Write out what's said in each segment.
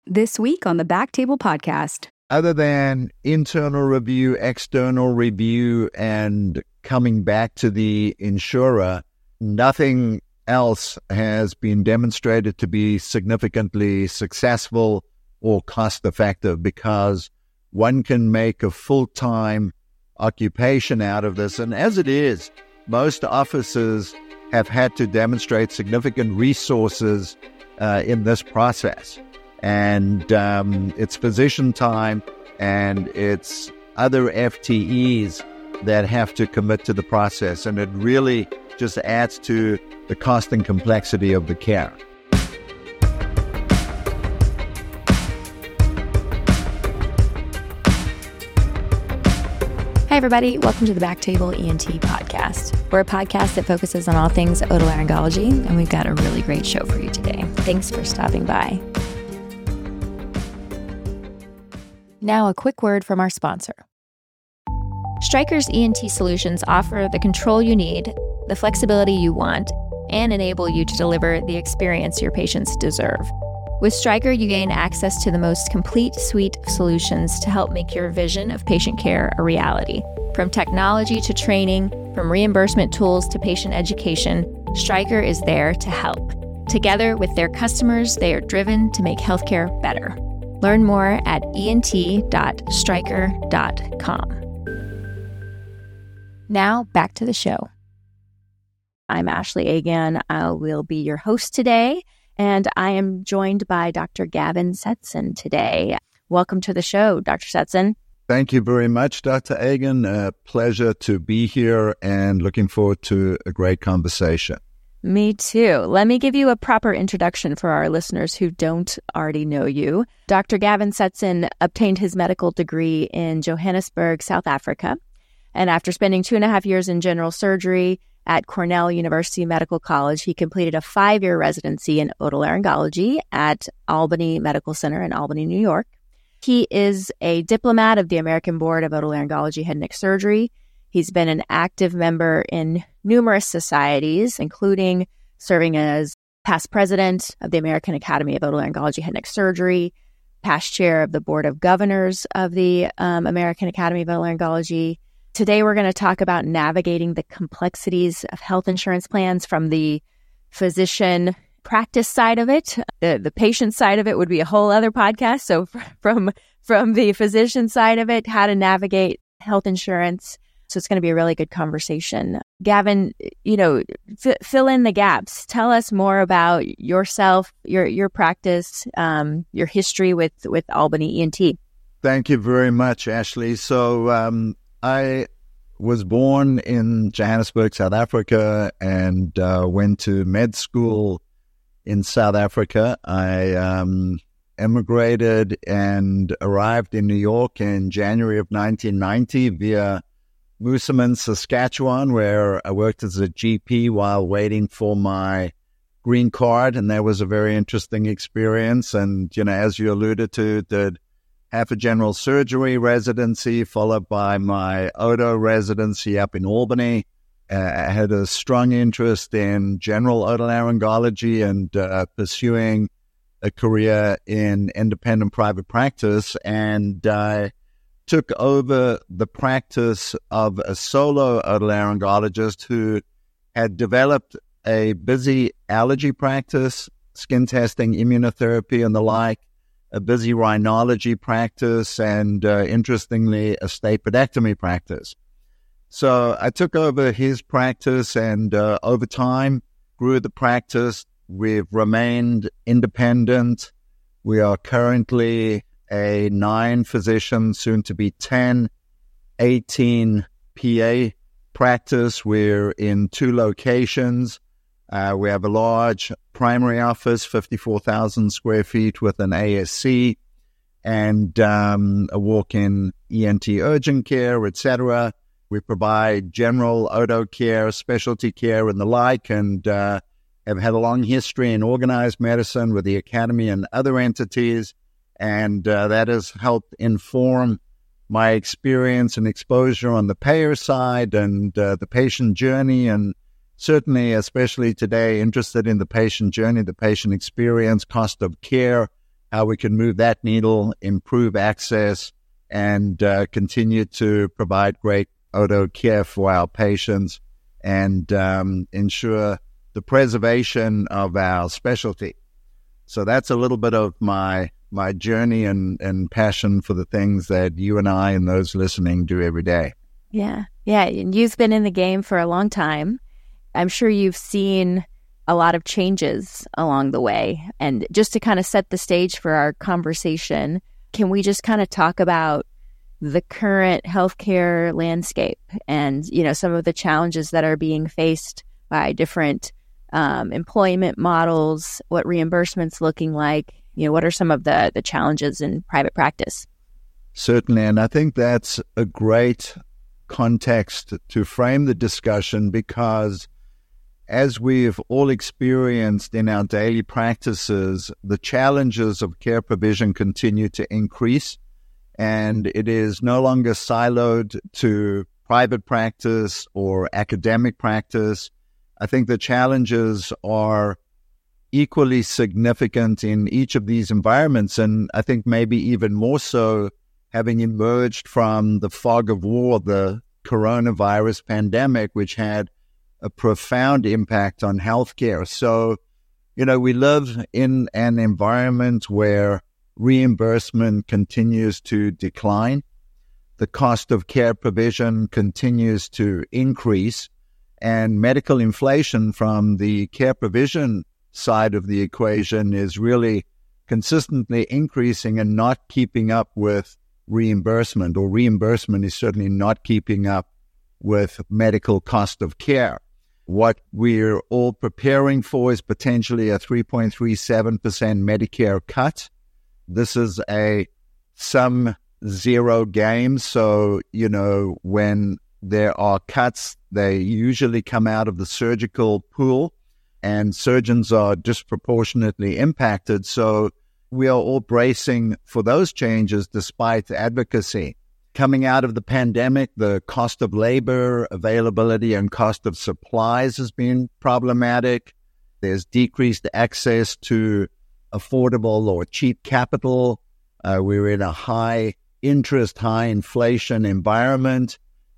This week on the Back Table Podcast. Other than internal review, external review, and coming back to the insurer, nothing else has been demonstrated to be significantly successful or cost-effective, because one can make a full-time occupation out of this. And as it is, most offices have had to demonstrate significant resources in this process. And it's physician time and it's other FTEs that have to commit to the process. And it really just adds to the cost and complexity of the care. Hi, everybody. Welcome to the Back Table ENT podcast. We're a podcast that focuses on all things otolaryngology, and we've got a really great show for you today. Thanks for stopping by. Now, a quick word from our sponsor. Stryker's ENT solutions offer the control you need, the flexibility you want, and enable you to deliver the experience your patients deserve. With Stryker, you gain access to the most complete suite of solutions to help make your vision of patient care a reality. From technology to training, from reimbursement tools to patient education, Stryker is there to help. Together with their customers, they are driven to make healthcare better. Learn more at ent.stryker.com. Now, back to the show. I'm Ashley Agan. I will be your host today, and I am joined by Dr. Gavin Setson today. Welcome to the show, Dr. Setson. Thank you very much, Dr. Agan. A pleasure to be here and looking forward to a great conversation. Me too. Let me give you a proper introduction for our listeners who don't already know you. Dr. Gavin Setson obtained his medical degree in Johannesburg, South Africa. And after spending 2.5 years in general surgery at Cornell University Medical College, he completed a 5-year residency in otolaryngology at Albany Medical Center in Albany, New York. He is a diplomat of the American Board of Otolaryngology Head and Neck Surgery. He's been an active member in numerous societies, including serving as past president of the American Academy of Otolaryngology Head and Neck Surgery, past chair of the Board of Governors of the American Academy of Otolaryngology. Today, we're going to talk about navigating the complexities of health insurance plans from the physician practice side of it. The patient side of it would be a whole other podcast. So from the physician side of it, how to navigate health insurance. So it's going to be a really good conversation. Gavin, fill in the gaps. Tell us more about yourself, your practice, your history with Albany ENT. Thank you very much, Ashley. So I was born in Johannesburg, South Africa, and went to med school in South Africa. I emigrated and arrived in New York in January of 1990 via Moosomin, Saskatchewan, where I worked as a GP while waiting for my green card, and that was a very interesting experience. And, as you alluded to, did half a general surgery residency, followed by my Odo residency up in Albany. I had a strong interest in general otolaryngology and pursuing a career in independent private practice, and took over the practice of a solo otolaryngologist who had developed a busy allergy practice, skin testing, immunotherapy, and the like, a busy rhinology practice, and interestingly, a stapedectomy practice. So I took over his practice and over time grew the practice. We've remained independent. We are currently a 9-physician, soon to be 10, 18 PA practice. We're in 2 locations. We have a large primary office, 54,000 square feet with an ASC, and a walk-in ENT urgent care, etc. We provide general odo care, specialty care, and the like, and have had a long history in organized medicine with the Academy and other entities. And that has helped inform my experience and exposure on the payer side and the patient journey, and certainly, especially today, interested in the patient journey, the patient experience, cost of care, how we can move that needle, improve access, and continue to provide great oto care for our patients and ensure the preservation of our specialty. So that's a little bit of my journey and passion for the things that you and I and those listening do every day. Yeah. And you've been in the game for a long time. I'm sure you've seen a lot of changes along the way. And just to kind of set the stage for our conversation, can we just kind of talk about the current healthcare landscape and, some of the challenges that are being faced by different employment models, what reimbursement's looking like? What are some of the challenges in private practice? Certainly, and I think that's a great context to frame the discussion, because as we've all experienced in our daily practices, the challenges of care provision continue to increase, and it is no longer siloed to private practice or academic practice. I think the challenges are equally significant in each of these environments, and I think maybe even more so having emerged from the fog of war, the coronavirus pandemic, which had a profound impact on healthcare. So, we live in an environment where reimbursement continues to decline. The cost of care provision continues to increase, and medical inflation from the care provision side of the equation is really consistently increasing and not keeping up with reimbursement, or reimbursement is certainly not keeping up with medical cost of care. What we're all preparing for is potentially a 3.37% Medicare cut. This is a sum zero game. So, when there are cuts, they usually come out of the surgical pool, and surgeons are disproportionately impacted. So we are all bracing for those changes despite advocacy. Coming out of the pandemic, the cost of labor, availability, and cost of supplies has been problematic. There's decreased access to affordable or cheap capital. We're in a high interest, high inflation environment.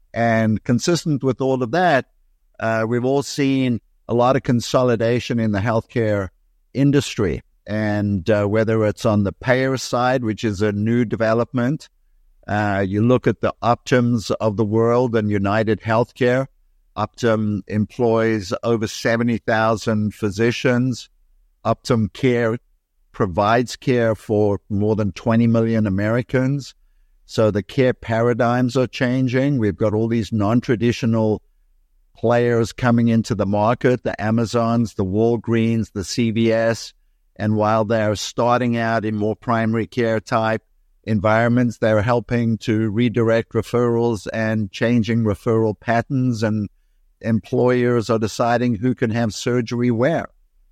And consistent with all of that, we've all seen a lot of consolidation in the healthcare industry. And whether it's on the payer side, which is a new development, you look at the Optums of the world and United Healthcare. Optum employs over 70,000 physicians. Optum Care provides care for more than 20 million Americans. So the care paradigms are changing. We've got all these non-traditional players coming into the market, the Amazons, the Walgreens, the CVS. And while they're starting out in more primary care type environments, they're helping to redirect referrals and changing referral patterns, and employers are deciding who can have surgery where.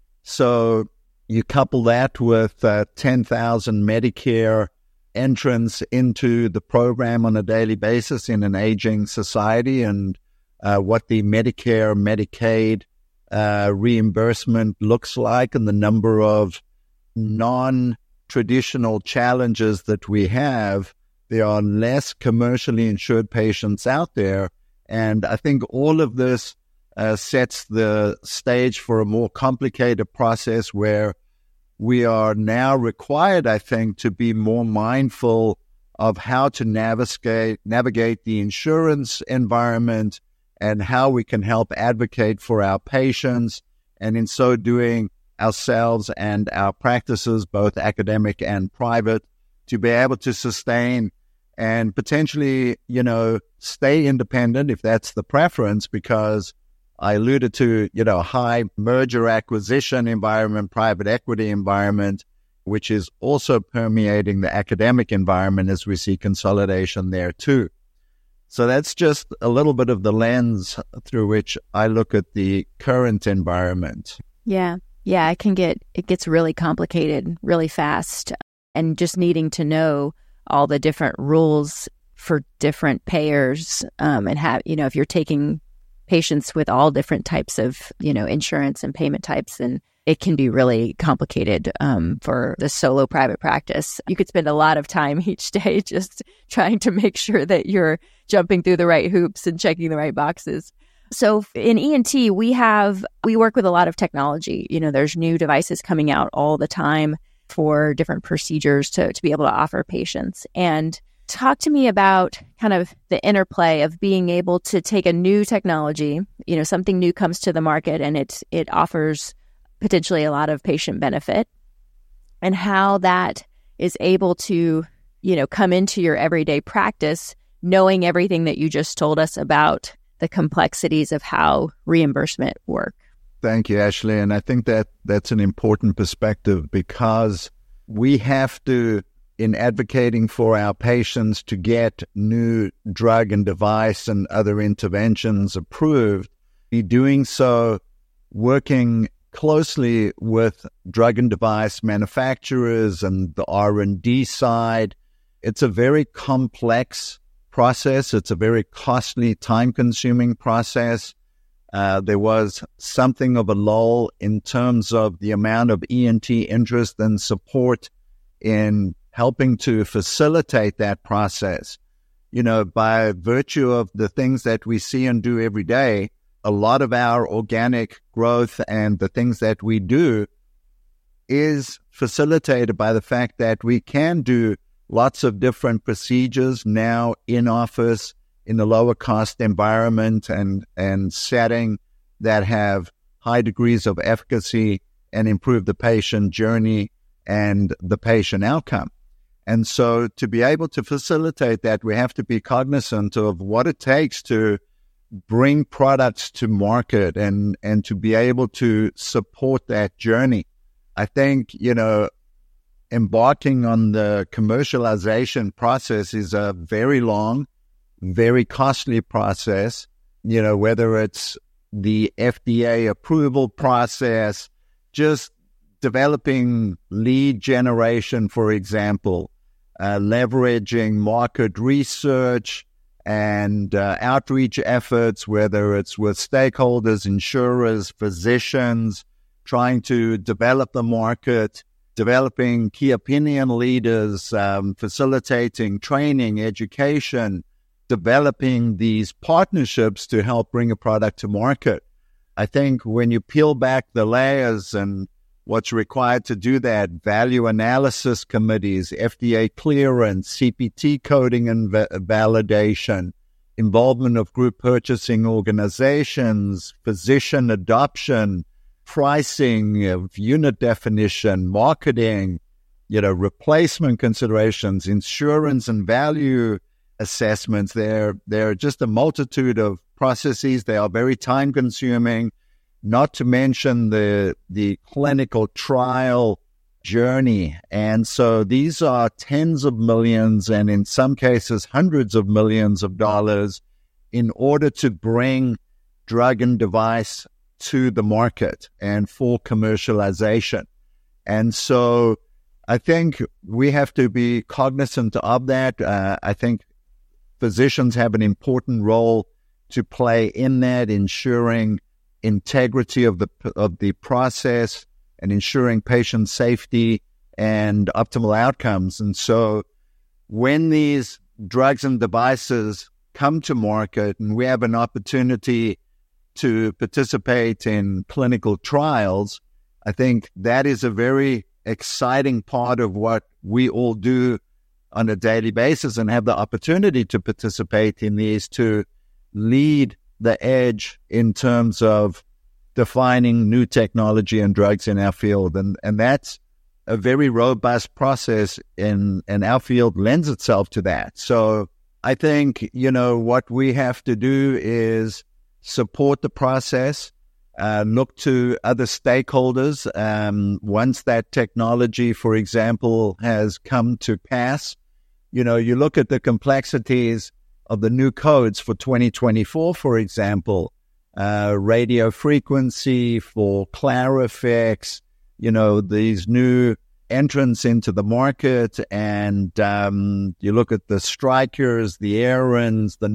So you couple that with 10,000 Medicare entrants into the program on a daily basis in an aging society, and what the Medicare, Medicaid reimbursement looks like, and the number of non-traditional challenges that we have. There are less commercially insured patients out there, and I think all of this sets the stage for a more complicated process where we are now required, I think, to be more mindful of how to navigate the insurance environment and how we can help advocate for our patients, and in so doing, ourselves and our practices, both academic and private, to be able to sustain and potentially, stay independent if that's the preference, because I alluded to, high merger acquisition environment, private equity environment, which is also permeating the academic environment as we see consolidation there too. So that's just a little bit of the lens through which I look at the current environment. Yeah, it gets really complicated really fast, and just needing to know all the different rules for different payers, and have, if you're taking patients with all different types of, insurance and payment types, and it can be really complicated for the solo private practice. You could spend a lot of time each day just trying to make sure that you're jumping through the right hoops and checking the right boxes. So in ENT, we work with a lot of technology. There's new devices coming out all the time for different procedures to be able to offer patients. And talk to me about kind of the interplay of being able to take a new technology, something new comes to the market and it offers potentially a lot of patient benefit, and how that is able to, come into your everyday practice, knowing everything that you just told us about the complexities of how reimbursement work. Thank you, Ashley. And I think that's an important perspective, because we have to, in advocating for our patients to get new drug and device and other interventions approved, be doing so working closely with drug and device manufacturers and the R&D side. It's a very complex process. It's a very costly, time-consuming process. There was something of a lull in terms of the amount of ENT interest and support in helping to facilitate that process. By virtue of the things that we see and do every day, a lot of our organic growth and the things that we do is facilitated by the fact that we can do lots of different procedures now in office, in a lower cost environment and setting that have high degrees of efficacy and improve the patient journey and the patient outcome. And so to be able to facilitate that, we have to be cognizant of what it takes to bring products to market and to be able to support that journey. I think, embarking on the commercialization process is a very long, very costly process, whether it's the FDA approval process, just developing lead generation, for example, leveraging market research and outreach efforts, whether it's with stakeholders, insurers, physicians, trying to develop the market, developing key opinion leaders, facilitating training, education, developing these partnerships to help bring a product to market. I think when you peel back the layers and what's required to do that, value analysis committees, FDA clearance, CPT coding and validation, involvement of group purchasing organizations, physician adoption, pricing, of unit definition, marketing, replacement considerations, insurance and value assessments. There are just a multitude of processes. They are very time consuming, not to mention the clinical trial journey. And so these are tens of millions and in some cases hundreds of millions of dollars in order to bring drug and device to the market and for commercialization. And so I think we have to be cognizant of that. I think physicians have an important role to play in that, ensuring integrity of the process and ensuring patient safety and optimal outcomes. And so when these drugs and devices come to market and we have an opportunity to participate in clinical trials, I think that is a very exciting part of what we all do on a daily basis and have the opportunity to participate in these to lead the edge in terms of defining new technology and drugs in our field. And that's a very robust process, and our field lends itself to that. So I think, what we have to do is support the process, look to other stakeholders. Once that technology, for example, has come to pass, you look at the complexities of the new codes for 2024, for example, radio frequency for Clarifex, these new entrants into the market, and you look at the Strykers, the Aarons, the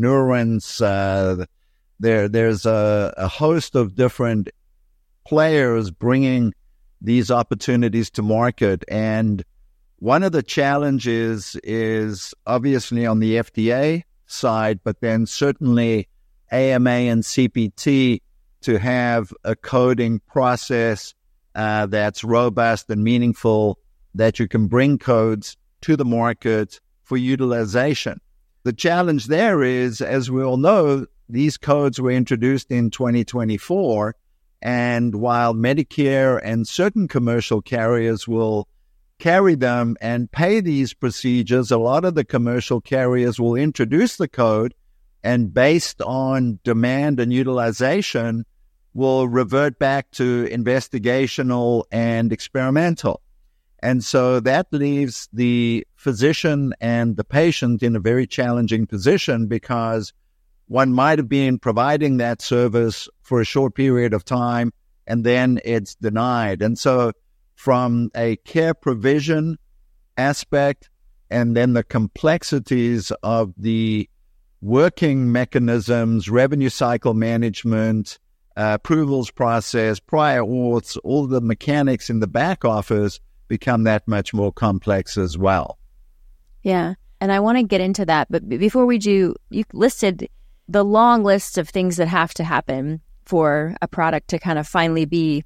Neurons. There's a host of different players bringing these opportunities to market. And one of the challenges is obviously on the FDA side, but then certainly AMA and CPT to have a coding process that's robust and meaningful, that you can bring codes to the market for utilization. The challenge there is, as we all know, these codes were introduced in 2024, and while Medicare and certain commercial carriers will carry them and pay these procedures, a lot of the commercial carriers will introduce the code and based on demand and utilization will revert back to investigational and experimental. And so that leaves the physician and the patient in a very challenging position, because one might have been providing that service for a short period of time and then it's denied. And so from a care provision aspect and then the complexities of the working mechanisms, revenue cycle management, approvals process, prior auths, all the mechanics in the back office become that much more complex as well. Yeah. And I want to get into that. But before we do, you listed the long list of things that have to happen for a product to kind of finally be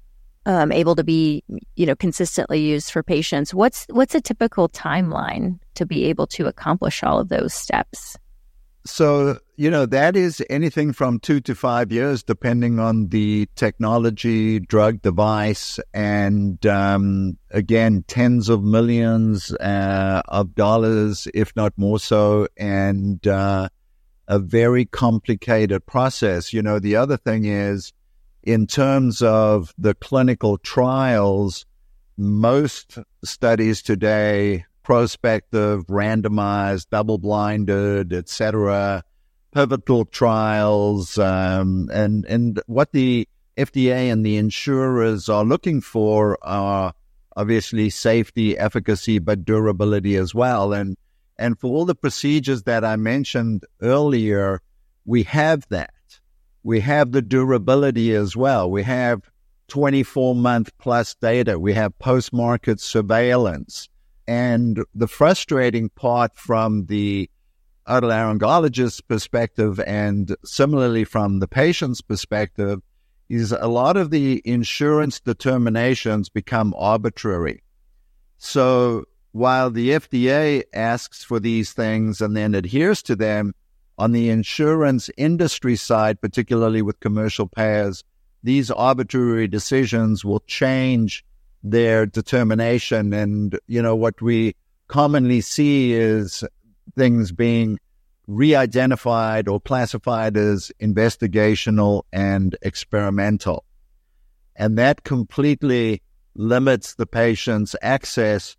able to be, consistently used for patients. What's a typical timeline to be able to accomplish all of those steps? So, that is anything from 2 to 5 years, depending on the technology, drug device, and again, tens of millions of dollars, if not more so, and a very complicated process. The other thing is, in terms of the clinical trials, most studies today, prospective, randomized, double-blinded, etc., pivotal trials, and what the FDA and the insurers are looking for are obviously safety, efficacy, but durability as well. And for all the procedures that I mentioned earlier, we have that. We have the durability as well. We have 24-month plus data. We have post-market surveillance. And the frustrating part from the otolaryngologist's perspective and similarly from the patient's perspective is a lot of the insurance determinations become arbitrary. So while the FDA asks for these things and then adheres to them, on the insurance industry side, particularly with commercial payers, these arbitrary decisions will change their determination. And, what we commonly see is things being re-identified or classified as investigational and experimental. And that completely limits the patient's access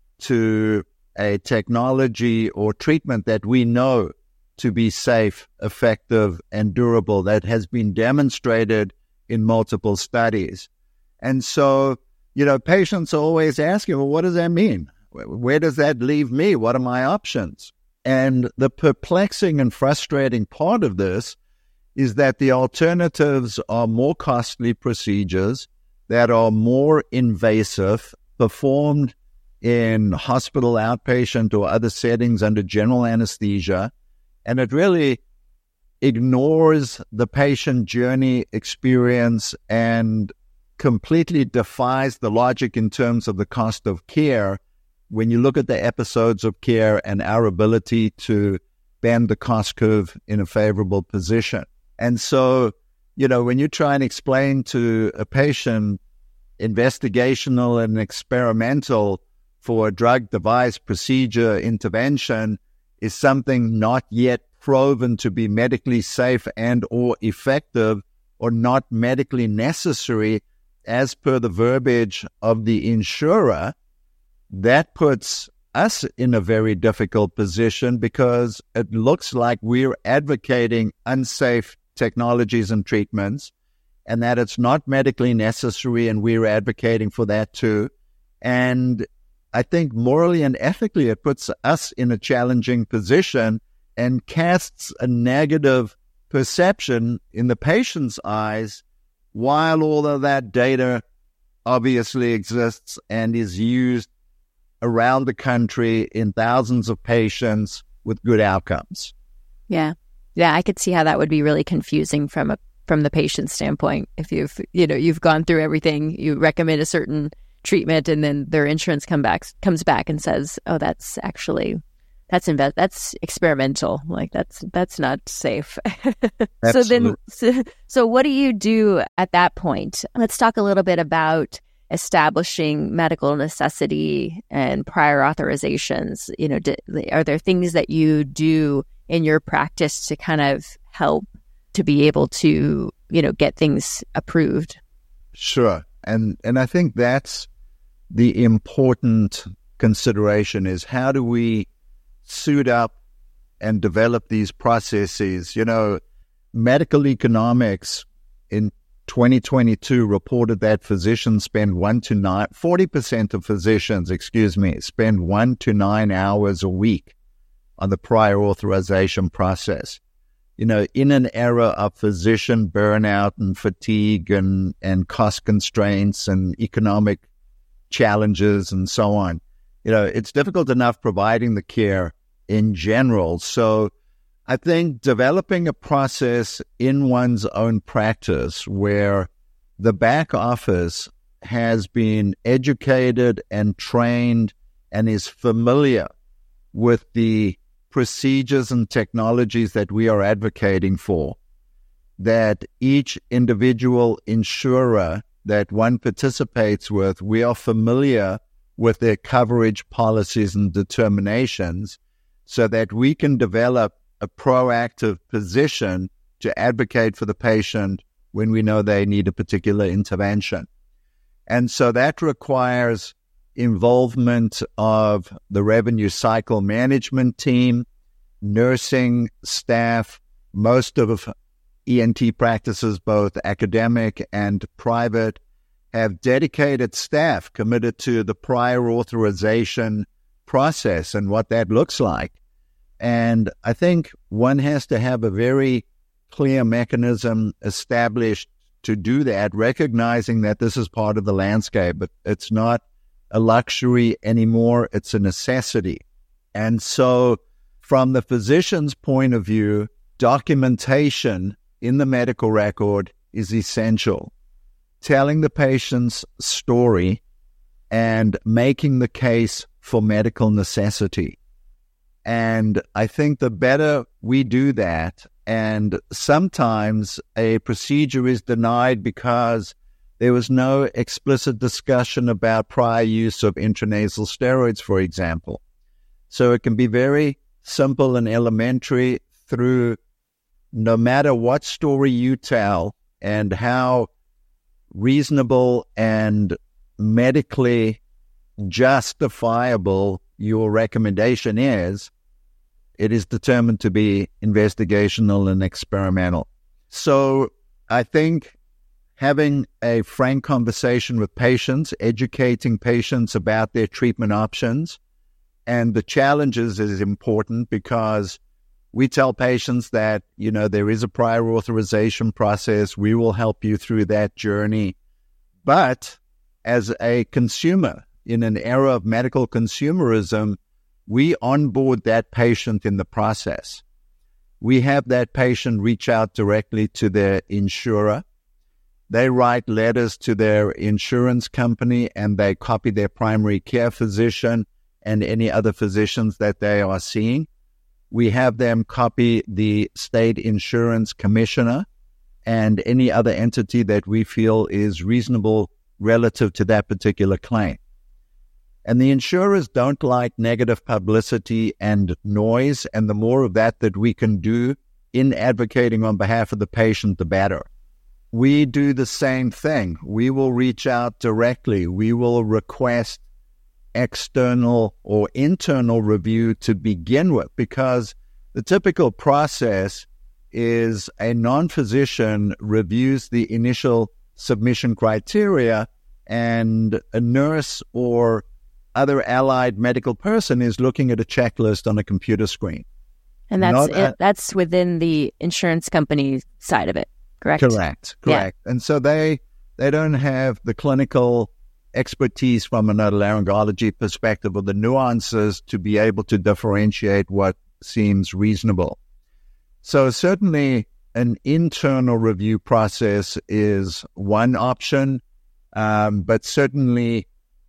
to a technology or treatment that we know to be safe, effective, and durable, that has been demonstrated in multiple studies. And so, patients are always asking, well, what does that mean? Where does that leave me? What are my options? And the perplexing and frustrating part of this is that the alternatives are more costly procedures that are more invasive, performed in hospital outpatient or other settings under general anesthesia, and it really ignores the patient journey experience and completely defies the logic in terms of the cost of care when you look at the episodes of care and our ability to bend the cost curve in a favorable position. And so, when you try and explain to a patient investigational and experimental for a drug device procedure intervention is something not yet proven to be medically safe and or effective or not medically necessary as per the verbiage of the insurer, that puts us in a very difficult position because it looks like we're advocating unsafe technologies and treatments and that it's not medically necessary, and we're advocating for that too. And I think morally and ethically it puts us in a challenging position and casts a negative perception in the patient's eyes while all of that data obviously exists and is used around the country in thousands of patients with good outcomes. Yeah. I could see how that would be really confusing from the patient standpoint. If you've gone through everything, you recommend a certain treatment, and then their insurance comes back and says, "Oh, that's experimental. Like that's not safe." So what do you do at that point? Let's talk a little bit about establishing medical necessity and prior authorizations. Are there things that you do in your practice to kind of help to be able to, get things approved? Sure. And I think that's the important consideration, is how do we suit up and develop these processes? Medical economics in 2022 reported that physicians spend 40% of physicians, spend 1 to 9 hours a week on the prior authorization process. In an era of physician burnout and fatigue and cost constraints and economic challenges and so on, it's difficult enough providing the care in general. So I think developing a process in one's own practice where the back office has been educated and trained and is familiar with the procedures and technologies that we are advocating for, that each individual insurer that one participates with, we are familiar with their coverage policies and determinations, so that we can develop a proactive position to advocate for the patient when we know they need a particular intervention. And so that requires involvement of the revenue cycle management team, nursing staff. Most of ENT practices, both academic and private, have dedicated staff committed to the prior authorization process and what that looks like. And I think one has to have a very clear mechanism established to do that, recognizing that this is part of the landscape, but it's not a luxury anymore, it's a necessity. And so from the physician's point of view, documentation in the medical record is essential. Telling the patient's story and making the case for medical necessity. And I think the better we do that, and sometimes a procedure is denied because there was no explicit discussion about prior use of intranasal steroids, for example. So it can be very simple and elementary through no matter what story you tell and how reasonable and medically justifiable your recommendation is, it is determined to be investigational and experimental. So I think having a frank conversation with patients, educating patients about their treatment options and the challenges is important, because we tell patients that, there is a prior authorization process. We will help you through that journey. But as a consumer, in an era of medical consumerism, we onboard that patient in the process. We have that patient reach out directly to their insurer. They write letters to their insurance company and they copy their primary care physician and any other physicians that they are seeing. We have them copy the state insurance commissioner and any other entity that we feel is reasonable relative to that particular claim. And the insurers don't like negative publicity and noise, and the more of that we can do in advocating on behalf of the patient, the better. We do the same thing. We will reach out directly. We will request external or internal review to begin with, because the typical process is a non-physician reviews the initial submission criteria and a nurse or other allied medical person is looking at a checklist on a computer screen. And that's within the insurance company side of it, correct? Correct. Yeah. And so they they don't have the clinical expertise from an otolaryngology perspective or the nuances to be able to differentiate what seems reasonable. So certainly an internal review process is one option, but certainly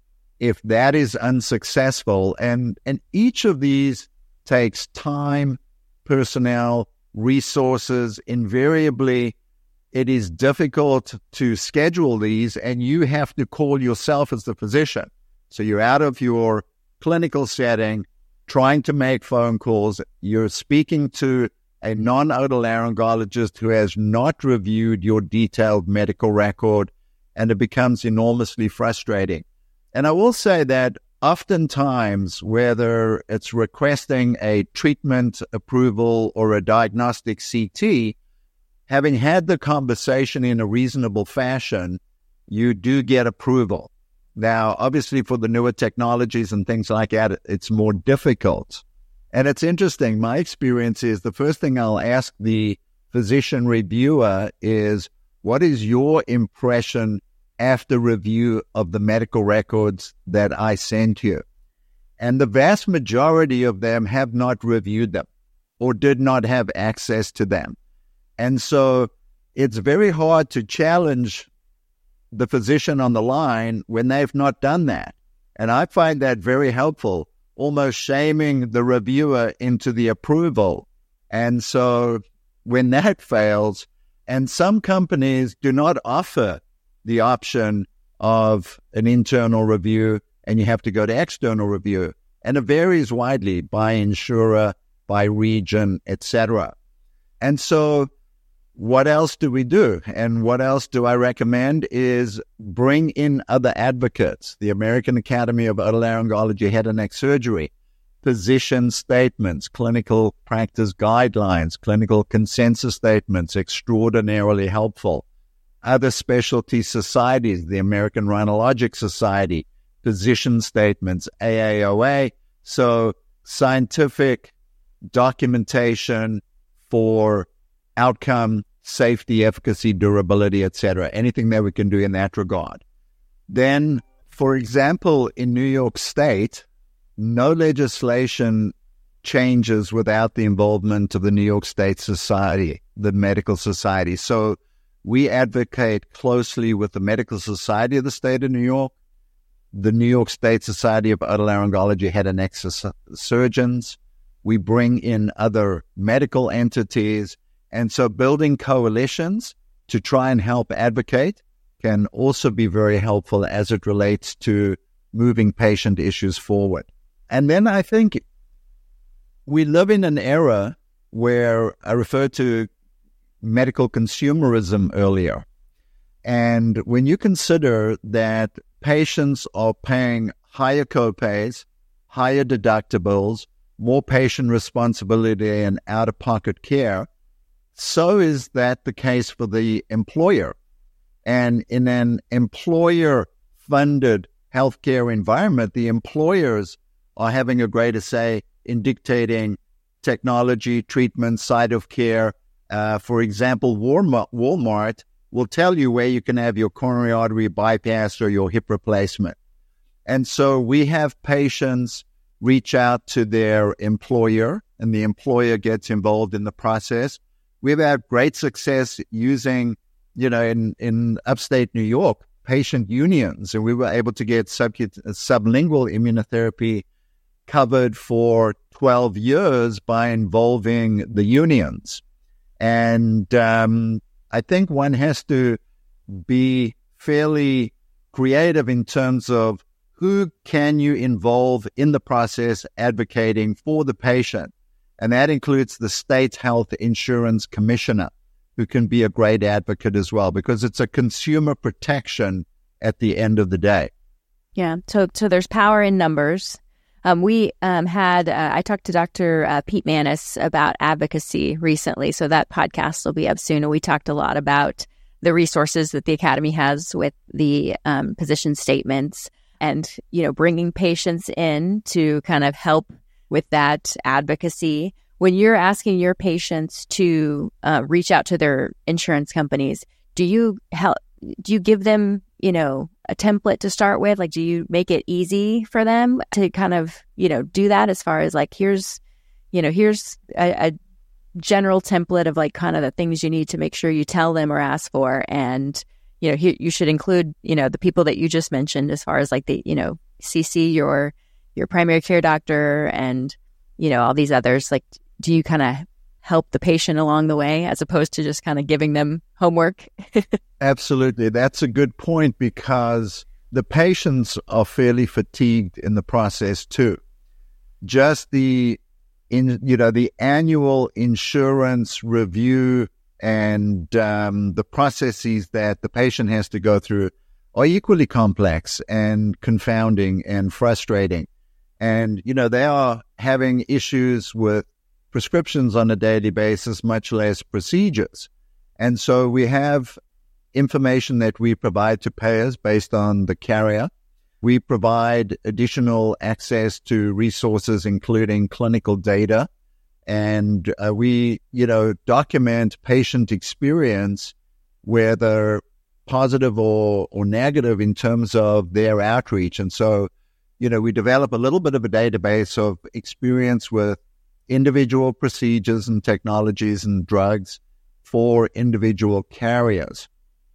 if that is unsuccessful, and each of these takes time, personnel, resources, invariably it is difficult to schedule these, and you have to call yourself as the physician. So you're out of your clinical setting, trying to make phone calls. You're speaking to a non-otolaryngologist who has not reviewed your detailed medical record, and it becomes enormously frustrating. And I will say that oftentimes, whether it's requesting a treatment approval or a diagnostic CT, having had the conversation in a reasonable fashion, you do get approval. Now, obviously, for the newer technologies and things like that, it's more difficult. And it's interesting. My experience is the first thing I'll ask the physician reviewer is, what is your impression after review of the medical records that I sent you? And the vast majority of them have not reviewed them or did not have access to them. And so it's very hard to challenge the physician on the line when they've not done that. And I find that very helpful, almost shaming the reviewer into the approval. And so when that fails, and some companies do not offer the option of an internal review, and you have to go to external review. And it varies widely by insurer, by region, etc. And so what else do we do? And what else do I recommend is bring in other advocates, the American Academy of Otolaryngology Head and Neck Surgery, position statements, clinical practice guidelines, clinical consensus statements, extraordinarily helpful. Other specialty societies, the American Rhinologic Society, position statements, AAOA, so scientific documentation for outcome, safety, efficacy, durability, etc., anything that we can do in that regard. Then, for example, in New York State, no legislation changes without the involvement of the New York State Society, the medical society. So we advocate closely with the Medical Society of the State of New York, the New York State Society of Otolaryngology Head and Neck Surgeons. We bring in other medical entities. And so building coalitions to try and help advocate can also be very helpful as it relates to moving patient issues forward. And then I think we live in an era where I referred to medical consumerism earlier. And when you consider that patients are paying higher copays, higher deductibles, more patient responsibility and out-of-pocket care, so is that the case for the employer. And in an employer-funded healthcare environment, the employers are having a greater say in dictating technology, treatment, site of care. For example, Walmart will tell you where you can have your coronary artery bypass or your hip replacement. And so we have patients reach out to their employer, and the employer gets involved in the process. We've had great success using, in upstate New York, patient unions, and we were able to get sublingual immunotherapy covered for 12 years by involving the unions. And I think one has to be fairly creative in terms of who can you involve in the process advocating for the patient. And that includes the state health insurance commissioner, who can be a great advocate as well, because it's a consumer protection at the end of the day. Yeah, so there's power in numbers. I talked to Dr. Pete Mannis about advocacy recently, so that podcast will be up soon. And we talked a lot about the resources that the Academy has with the position statements and, bringing patients in to kind of help with that advocacy. When you're asking your patients to reach out to their insurance companies, do you do you give them, a template to start with? Like, do you make it easy for them to kind of, do that as far as like, here's a general template of like kind of the things you need to make sure you tell them or ask for. And, here you should include, the people that you just mentioned as far as like the, CC your primary care doctor and, all these others. Like, do you kind of help the patient along the way as opposed to just kind of giving them homework? Absolutely. That's a good point, because the patients are fairly fatigued in the process too. Just the annual insurance review and the processes that the patient has to go through are equally complex and confounding and frustrating. And, they are having issues with prescriptions on a daily basis, much less procedures. And so we have information that we provide to payers based on the carrier. We provide additional access to resources, including clinical data. And we, document patient experience, whether positive or negative, in terms of their outreach. And so, we develop a little bit of a database of experience with individual procedures and technologies and drugs for individual carriers.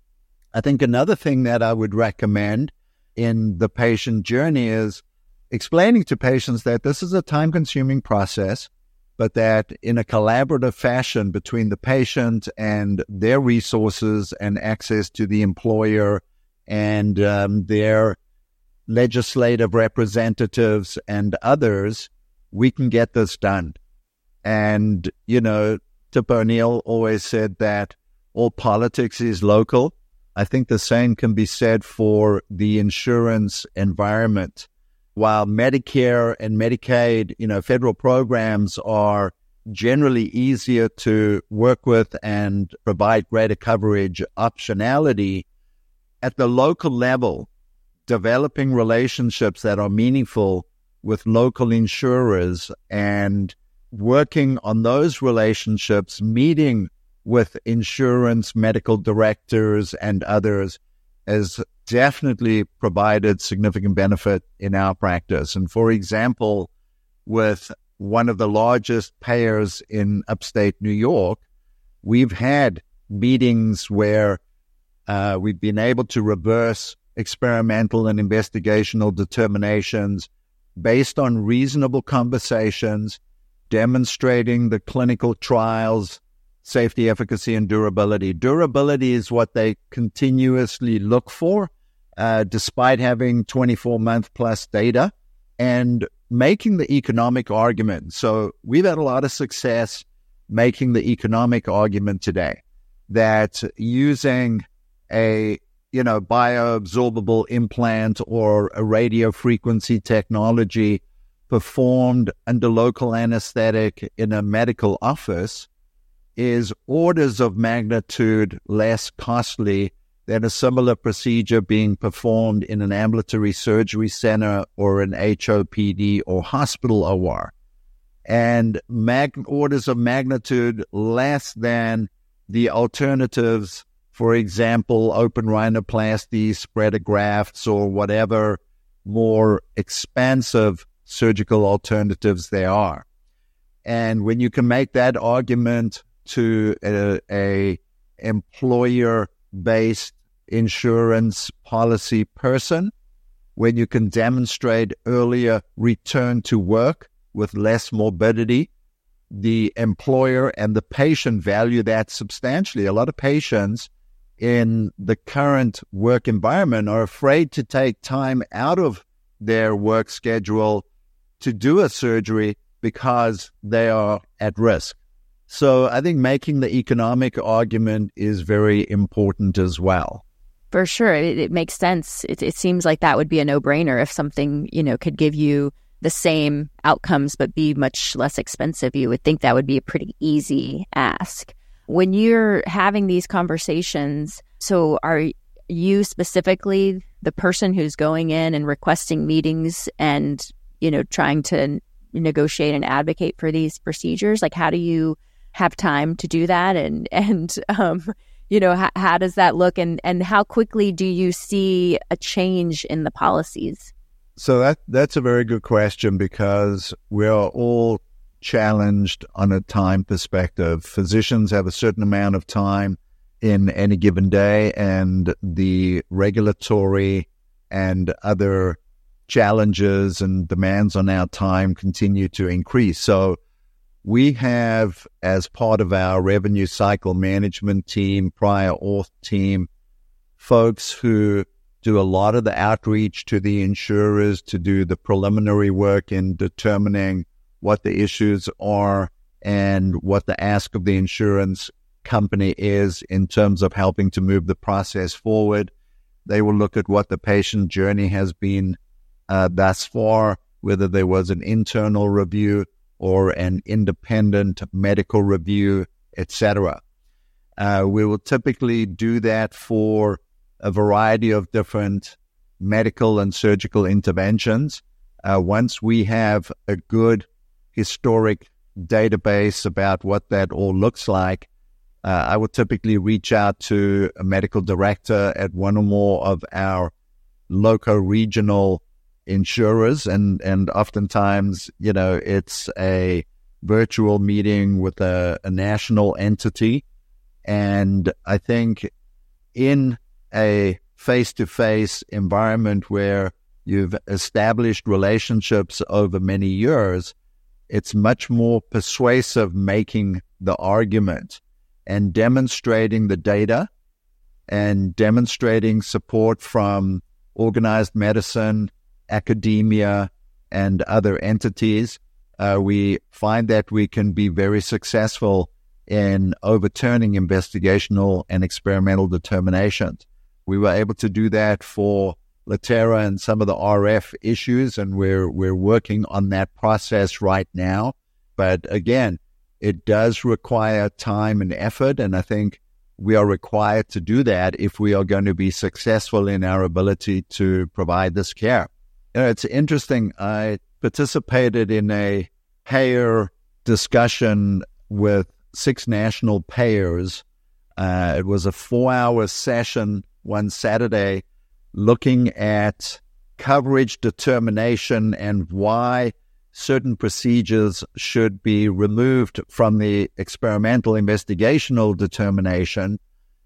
I think another thing that I would recommend in the patient journey is explaining to patients that this is a time-consuming process, but that in a collaborative fashion between the patient and their resources and access to the employer and their legislative representatives and others, we can get this done. And, Tip O'Neill always said that all politics is local. I think the same can be said for the insurance environment. While Medicare and Medicaid, federal programs are generally easier to work with and provide greater coverage optionality, at the local level, developing relationships that are meaningful with local insurers and working on those relationships, meeting with insurance medical directors and others, has definitely provided significant benefit in our practice. And for example, with one of the largest payers in upstate New York, we've had meetings where we've been able to reverse experimental and investigational determinations based on reasonable conversations, demonstrating the clinical trials, safety, efficacy, and durability. Durability is what they continuously look for, despite having 24-month plus data, and making the economic argument. So we've had a lot of success making the economic argument today that using a bioabsorbable implant or a radio frequency technology performed under local anesthetic in a medical office is orders of magnitude less costly than a similar procedure being performed in an ambulatory surgery center or an HOPD or hospital OR, and orders of magnitude less than the alternatives, for example, open rhinoplasty, spreader grafts, or whatever more expansive surgical alternatives there are. And when you can make that argument to a employer-based insurance policy person, when you can demonstrate earlier return to work with less morbidity, the employer and the patient value that substantially. A lot of patients in the current work environment are afraid to take time out of their work schedule to do a surgery because they are at risk. So I think making the economic argument is very important as well. For sure. It makes sense. It seems like that would be a no-brainer if something, could give you the same outcomes but be much less expensive. You would think that would be a pretty easy ask. When you're having these conversations, so are you specifically the person who's going in and requesting meetings and, trying to negotiate and advocate for these procedures? Like, how do you have time to do that? And how does that look, and how quickly do you see a change in the policies? So that's a very good question, because we are all challenged on a time perspective. Physicians have a certain amount of time in any given day, and the regulatory and other challenges and demands on our time continue to increase. So we have, as part of our revenue cycle management team, prior auth team, folks who do a lot of the outreach to the insurers to do the preliminary work in determining what the issues are and what the ask of the insurance company is in terms of helping to move the process forward. They will look at what the patient journey has been thus far, whether there was an internal review or an independent medical review, etc. We will typically do that for a variety of different medical and surgical interventions. Once we have a good historic database about what that all looks like, I would typically reach out to a medical director at one or more of our local regional insurers, and oftentimes, it's a virtual meeting with a national entity. And I think in a face-to-face environment where you've established relationships over many years, it's much more persuasive making the argument and demonstrating the data and demonstrating support from organized medicine, academia, and other entities. We find that we can be very successful in overturning investigational and experimental determinations. We were able to do that for Latera and some of the RF issues, and we're working on that process right now. But again, it does require time and effort, and I think we are required to do that if we are going to be successful in our ability to provide this care. It's interesting. I participated in a payer discussion with 6 national payers. It was a 4-hour session one Saturday looking at coverage determination and why certain procedures should be removed from the experimental investigational determination.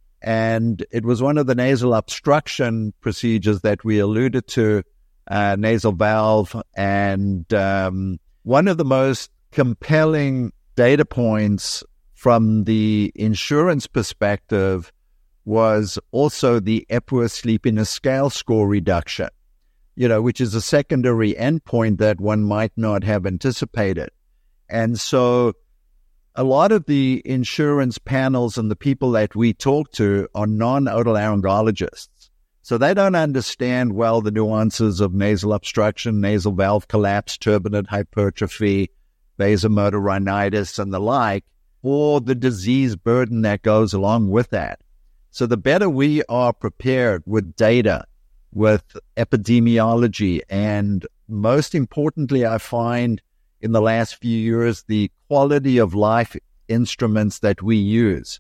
And it was one of the nasal obstruction procedures that we alluded to, nasal valve. And one of the most compelling data points from the insurance perspective was also the Epworth Sleepiness Scale score reduction, which is a secondary endpoint that one might not have anticipated. And so a lot of the insurance panels and the people that we talk to are non-otolaryngologists. So they don't understand well the nuances of nasal obstruction, nasal valve collapse, turbinate hypertrophy, vasomotor rhinitis, and the like, or the disease burden that goes along with that. So the better we are prepared with data, with epidemiology, and most importantly, I find in the last few years, the quality of life instruments that we use,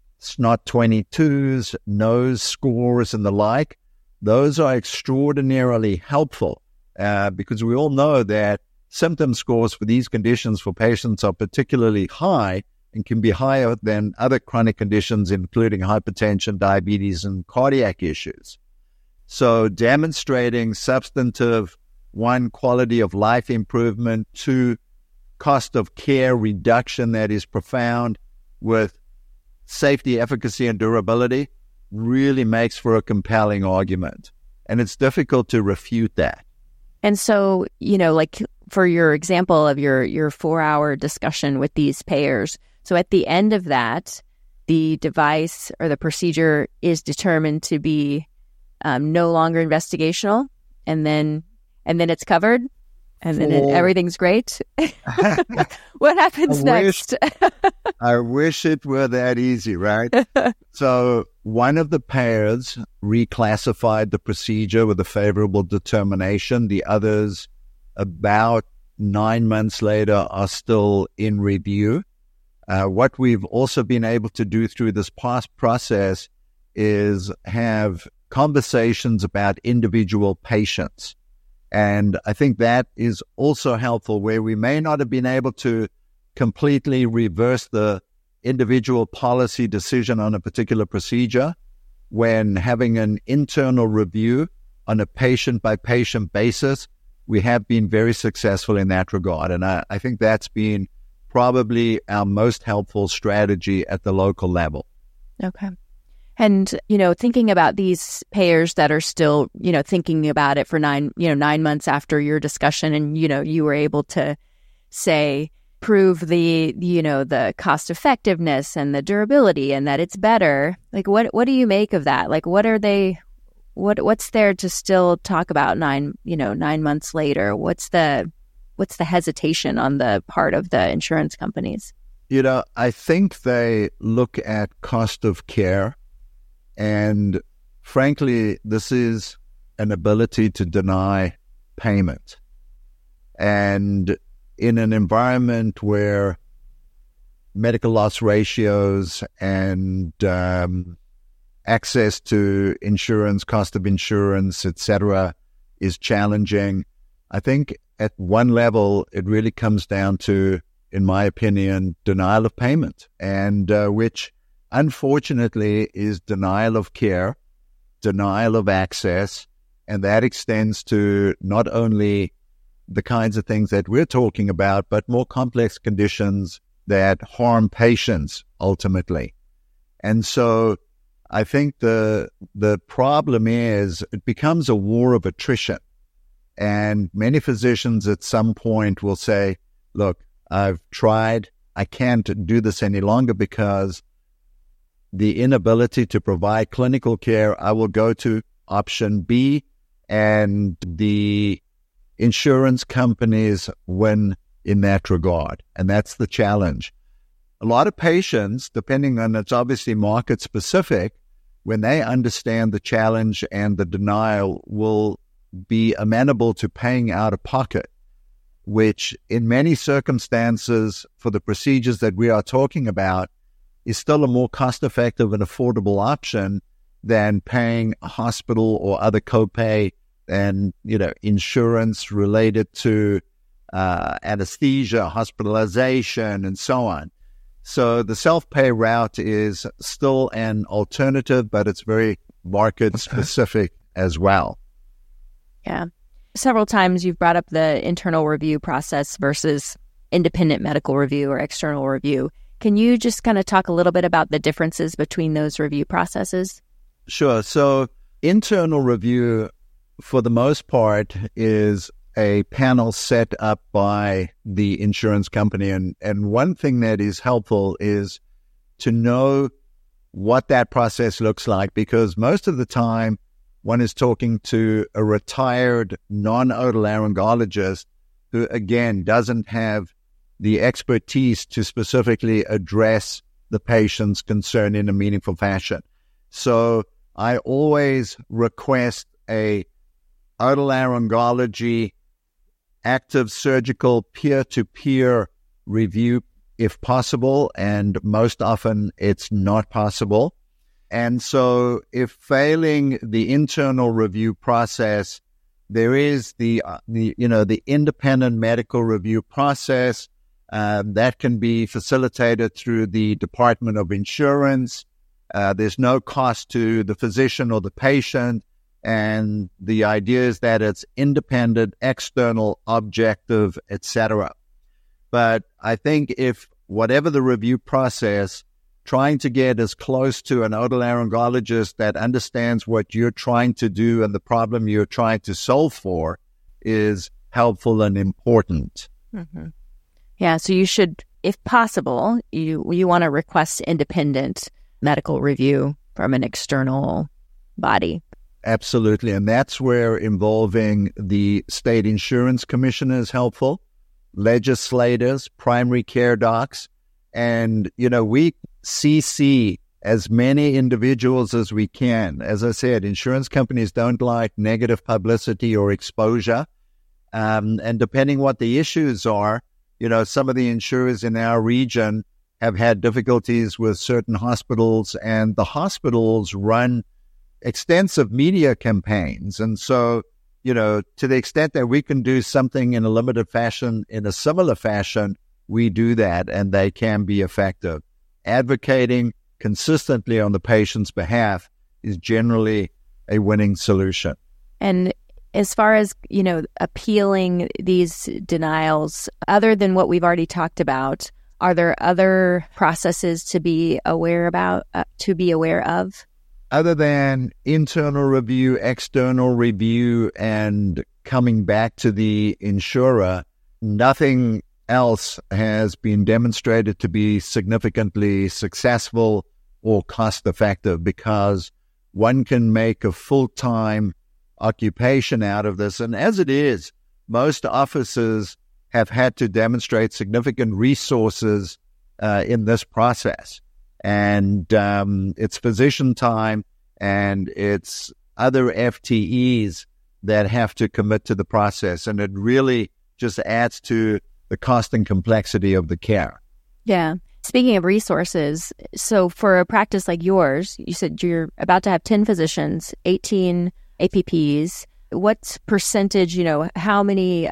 SNOT-22s, nose scores, and the like, those are extraordinarily helpful because we all know that symptom scores for these conditions for patients are particularly high and can be higher than other chronic conditions, including hypertension, diabetes, and cardiac issues. So demonstrating substantive, 1, quality of life improvement, 2, cost of care reduction that is profound with safety, efficacy, and durability really makes for a compelling argument. And it's difficult to refute that. And so, like for your example of your 4-hour discussion with these payers, so at the end of that, the device or the procedure is determined to be no longer investigational, and then it's covered, and then everything's great. What happens next? I wish it were that easy, right? So one of the payers reclassified the procedure with a favorable determination. The others, about 9 months later, are still in review. What we've also been able to do through this past process is have conversations about individual patients. And I think that is also helpful, where we may not have been able to completely reverse the individual policy decision on a particular procedure. When having an internal review on a patient-by-patient basis, we have been very successful in that regard. And I think that's been probably our most helpful strategy at the local level. Okay. And, thinking about these payers that are still, thinking about it for 9 months after your discussion, and, you were able to prove the cost effectiveness and the durability and that it's better. Like, what do you make of that? Like, what's there to still talk about 9 months later? What's the hesitation on the part of the insurance companies? I think they look at cost of care. And frankly, this is an ability to deny payment. And in an environment where medical loss ratios and access to insurance, cost of insurance, etc., is challenging, I think at one level it really comes down to, in my opinion, denial of payment, and which unfortunately is denial of care, denial of access, and that extends to not only the kinds of things that we're talking about, but more complex conditions that harm patients ultimately. And so I think the problem is it becomes a war of attrition. And many physicians at some point will say, look, I've tried, I can't do this any longer because the inability to provide clinical care, I will go to option B, and the insurance companies win in that regard. And that's the challenge. A lot of patients, depending on, it's obviously market specific, when they understand the challenge and the denial, will be amenable to paying out of pocket, which in many circumstances for the procedures that we are talking about is still a more cost-effective and affordable option than paying a hospital or other copay and, insurance related to anesthesia, hospitalization, and so on. So the self-pay route is still an alternative, but it's very market-specific as well. Yeah. Several times you've brought up the internal review process versus independent medical review or external review. Can you just kind of talk a little bit about the differences between those review processes? Sure. So internal review, for the most part, is a panel set up by the insurance company. And one thing that is helpful is to know what that process looks like, because most of the time one is talking to a retired non-otolaryngologist who, again, doesn't have the expertise to specifically address the patient's concern in a meaningful fashion. So I always request a otolaryngology active surgical peer-to-peer review if possible, and most often it's not possible. And so if failing the internal review process, there is the independent medical review process that can be facilitated through the Department of Insurance. There's no cost to the physician or the patient. And the idea is that it's independent, external, objective, etc. But I think if whatever the review process, trying to get as close to an otolaryngologist that understands what you're trying to do and the problem you're trying to solve for is helpful and important. Mm-hmm. Yeah, so you should, if possible, you want to request independent medical review from an external body. Absolutely. And that's where involving the state insurance commissioner is helpful, legislators, primary care docs. And, we CC as many individuals as we can. As I said, insurance companies don't like negative publicity or exposure. And depending what the issues are, some of the insurers in our region have had difficulties with certain hospitals, and the hospitals run extensive media campaigns. And so, to the extent that we can do something in a limited fashion, in a similar fashion, we do that, and they can be effective. Advocating consistently on the patient's behalf is generally a winning solution. And as far as, appealing these denials, other than what we've already talked about, are there other processes to be aware of? Other than internal review, external review, and coming back to the insurer, nothing else has been demonstrated to be significantly successful or cost-effective, because one can make a full-time occupation out of this. And as it is, most offices have had to demonstrate significant resources in this process. And it's physician time and it's other FTEs that have to commit to the process. And it really just adds to the cost and complexity of the care. Yeah. Speaking of resources, so for a practice like yours, you said you're about to have 10 physicians, 18 APPs. What percentage, how many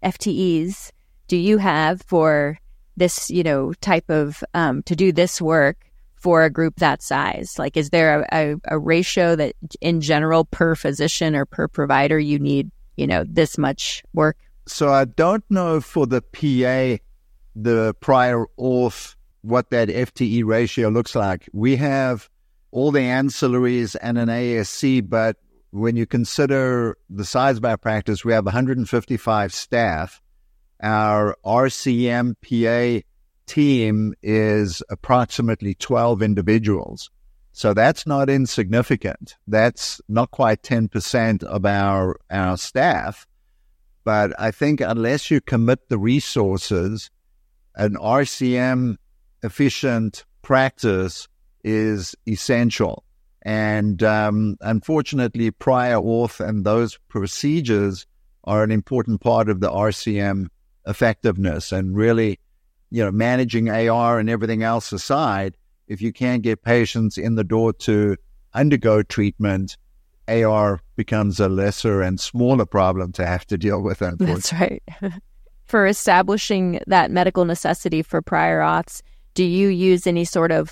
FTEs do you have for this, type of, to do this work for a group that size? Like, is there a ratio that in general per physician or per provider you need, this much work? So I don't know for the PA, the prior auth, what that FTE ratio looks like. We have all the ancillaries and an ASC, but when you consider the size of our practice, we have 155 staff. Our RCM PA team is approximately 12 individuals. So that's not insignificant. That's not quite 10% of our staff. But I think unless you commit the resources, an RCM efficient practice is essential. And unfortunately, prior auth and those procedures are an important part of the RCM effectiveness. And really, managing AR and everything else aside, if you can't get patients in the door to undergo treatment, AR becomes a lesser and smaller problem to have to deal with, unfortunately. That's right. For establishing that medical necessity for prior auths, do you use any sort of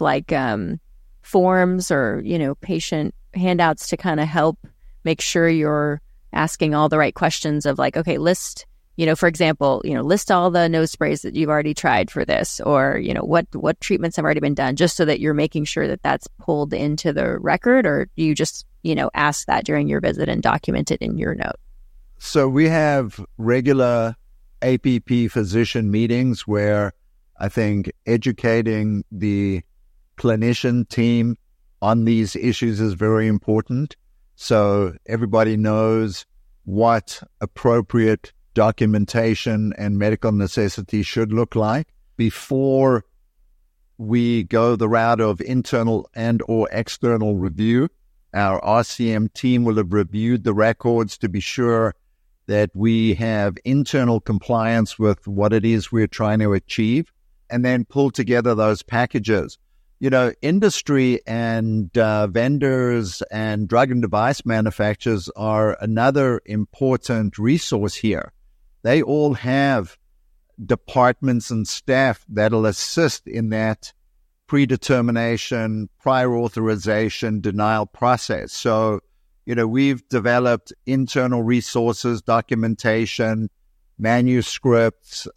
forms or, patient handouts to kind of help make sure you're asking all the right questions of list, for example, list all the nose sprays that you've already tried for this, or, what treatments have already been done, just so that you're making sure that that's pulled into the record, or do you just, ask that during your visit and document it in your note? So we have regular APP physician meetings where I think educating the clinician team on these issues is very important. So everybody knows what appropriate documentation and medical necessity should look like before we go the route of internal and or external review. Our RCM team will have reviewed the records to be sure that we have internal compliance with what it is we're trying to achieve, and then pull together those packages. Industry and vendors and drug and device manufacturers are another important resource here. They all have departments and staff that'll assist in that predetermination, prior authorization, denial process. So, we've developed internal resources, documentation, manuscripts,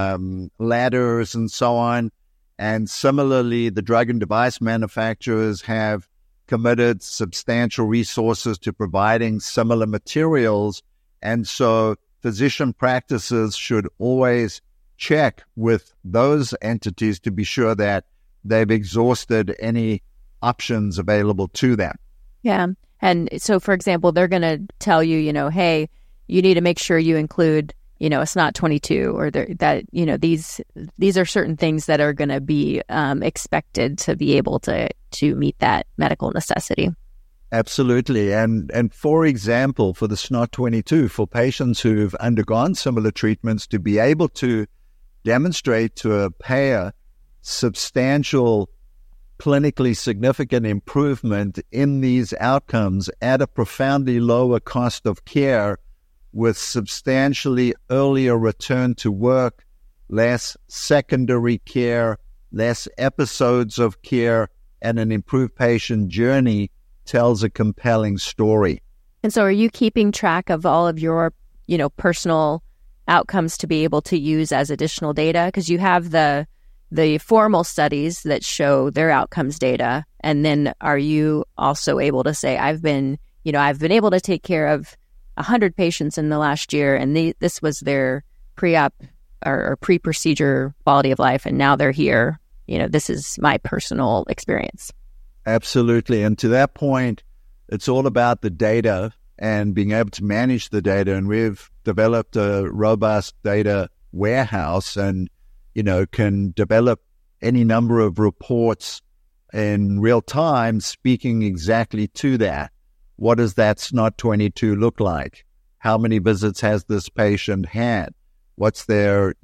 ladders, and so on. And similarly, the drug and device manufacturers have committed substantial resources to providing similar materials. And so physician practices should always check with those entities to be sure that they've exhausted any options available to them. Yeah. And so, for example, they're going to tell you, hey, you need to make sure you include, a SNOT 22, or that, these are certain things that are going to be expected to be able to meet that medical necessity. Absolutely. And for example, for the SNOT 22, for patients who've undergone similar treatments, to be able to demonstrate to a payer substantial, clinically significant improvement in these outcomes at a profoundly lower cost of care, with substantially earlier return to work, less secondary care, less episodes of care, and an improved patient journey, tells a compelling story. And so are you keeping track of all of your, personal outcomes to be able to use as additional data? Because you have the formal studies that show their outcomes data. And then are you also able to say, I've been able to take care of 100 patients in the last year, and this was their pre-op or pre-procedure quality of life, and now they're here. This is my personal experience. Absolutely. And to that point, it's all about the data and being able to manage the data. And we've developed a robust data warehouse and, can develop any number of reports in real time speaking exactly to that. What does that SNOT-22 look like? How many visits has this patient had? What's their,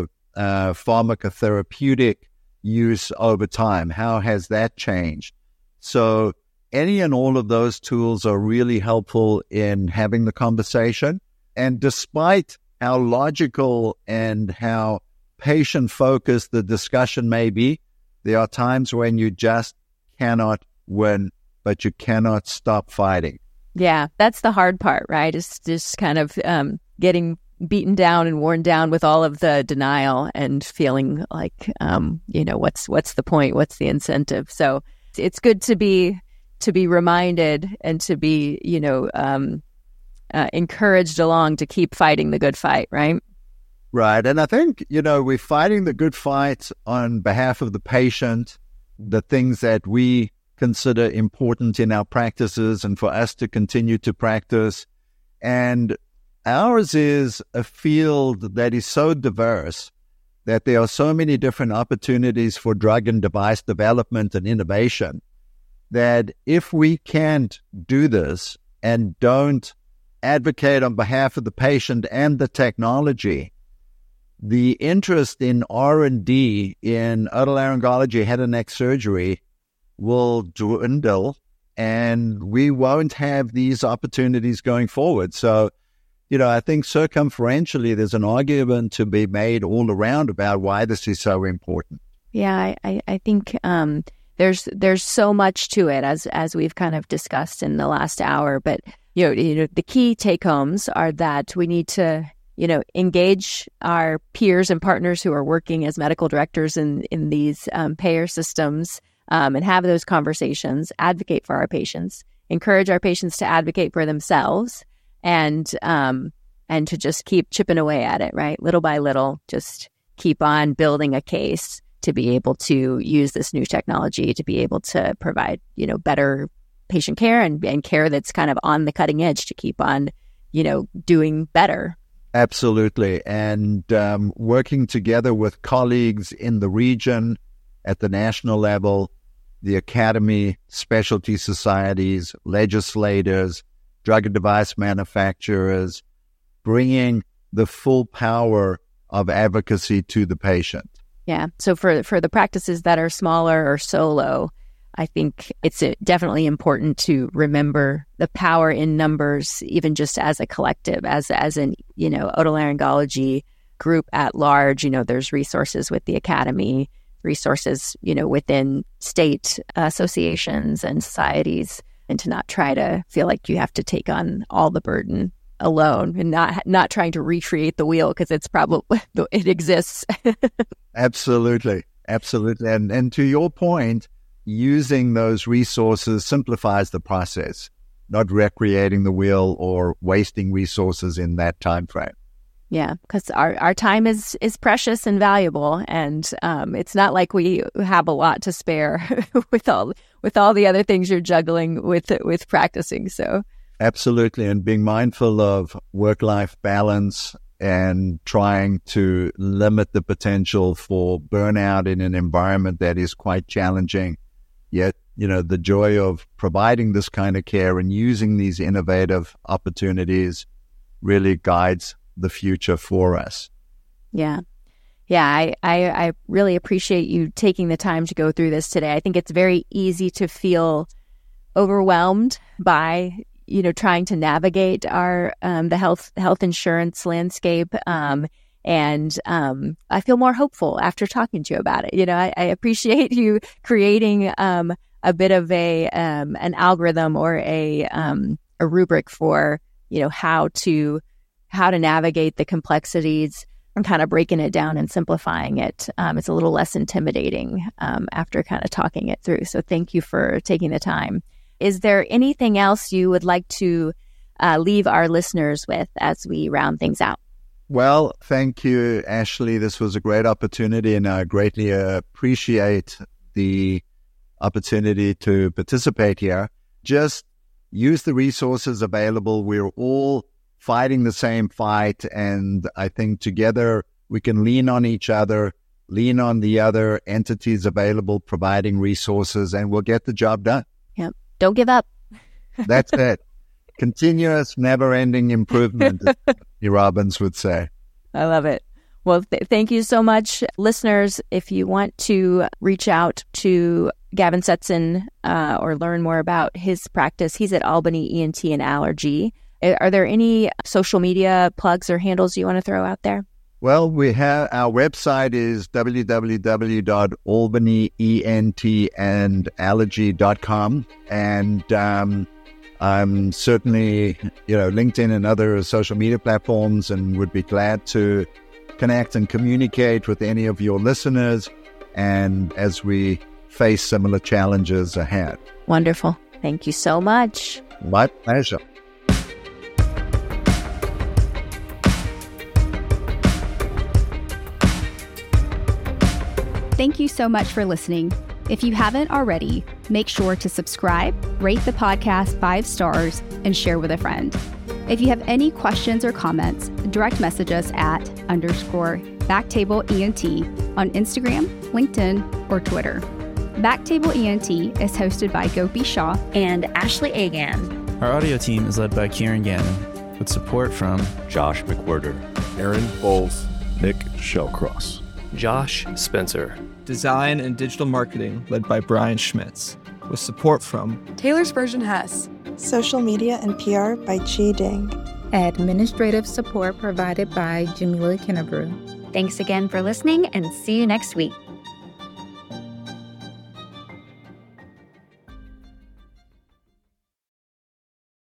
pharmacotherapeutic use over time? How has that changed? So any and all of those tools are really helpful in having the conversation. And despite how logical and how patient-focused the discussion may be, there are times when you just cannot win, but you cannot stop fighting. Yeah, that's the hard part, right? It's just kind of getting beaten down and worn down with all of the denial and feeling like, what's the point? What's the incentive? So it's good to be reminded and to be, encouraged along to keep fighting the good fight, right? Right. And I think, we're fighting the good fight on behalf of the patient, the things that we consider important in our practices and for us to continue to practice. And ours is a field that is so diverse that there are so many different opportunities for drug and device development and innovation that if we can't do this and don't advocate on behalf of the patient and the technology, the interest in R&D in otolaryngology, head and neck surgery will dwindle, and we won't have these opportunities going forward. So, I think circumferentially, there's an argument to be made all around about why this is so important. Yeah, I think there's so much to it as we've kind of discussed in the last hour. But the key take homes are that we need to engage our peers and partners who are working as medical directors in these payer systems, and have those conversations, advocate for our patients, encourage our patients to advocate for themselves, and to just keep chipping away at it, right? Little by little, just keep on building a case to be able to use this new technology to be able to provide, better patient care and care that's kind of on the cutting edge to keep on, doing better. Absolutely. And working together with colleagues in the region, at the national level, the academy, specialty societies, legislators, drug and device manufacturers, bringing the full power of advocacy to the patient. Yeah. So for the practices that are smaller or solo, I think it's definitely important to remember the power in numbers, even just as a collective, as an, otolaryngology group at large. There's resources with the academy, resources, within state associations and societies, and to not try to feel like you have to take on all the burden alone, and not trying to recreate the wheel, because it exists. Absolutely. And to your point, using those resources simplifies the process, not recreating the wheel or wasting resources in that time frame. Yeah, because our time is precious and valuable, and it's not like we have a lot to spare with all the other things you're juggling with practicing. So absolutely, and being mindful of work-life balance and trying to limit the potential for burnout in an environment that is quite challenging. Yet, the joy of providing this kind of care and using these innovative opportunities really guides the future for us. Yeah. Yeah, I really appreciate you taking the time to go through this today. I think it's very easy to feel overwhelmed by, trying to navigate the health insurance landscape. And I feel more hopeful after talking to you about it. I appreciate you creating a bit of an algorithm or a rubric for how to navigate the complexities and kind of breaking it down and simplifying it. It's a little less intimidating after kind of talking it through. So thank you for taking the time. Is there anything else you would like to leave our listeners with as we round things out? Well, thank you, Ashley. This was a great opportunity, and I greatly appreciate the opportunity to participate here. Just use the resources available. We're all fighting the same fight, and I think together we can lean on each other, lean on the other entities available, providing resources, and we'll get the job done. Yep. Don't give up. That's it. Continuous, never-ending improvement, as Robbins would say. I love it. Well, thank you so much. Listeners, if you want to reach out to Gavin Setson or learn more about his practice, he's at Albany ENT and Allergy. Are there any social media plugs or handles you want to throw out there? Well, we have our website is www.albanyentandallergy.com, and I'm certainly, LinkedIn and other social media platforms, and would be glad to connect and communicate with any of your listeners, and as we face similar challenges ahead. Wonderful. Thank you so much. My pleasure. Thank you so much for listening. If you haven't already, make sure to subscribe, rate the podcast 5 stars, and share with a friend. If you have any questions or comments, direct message us at _BacktableENT on Instagram, LinkedIn, or Twitter. Backtable ENT is hosted by Gopi Shah and Ashley Agan. Our audio team is led by Kieran Gannon, with support from Josh McWhirter, Aaron Bowles, Nick Shellcross, Josh Spencer. Design and digital marketing led by Brian Schmitz, with support from Taylor Spurgeon Hess. Social media and PR by Chi Ding. Administrative support provided by Jamila Kennebrew. Thanks again for listening, and see you next week.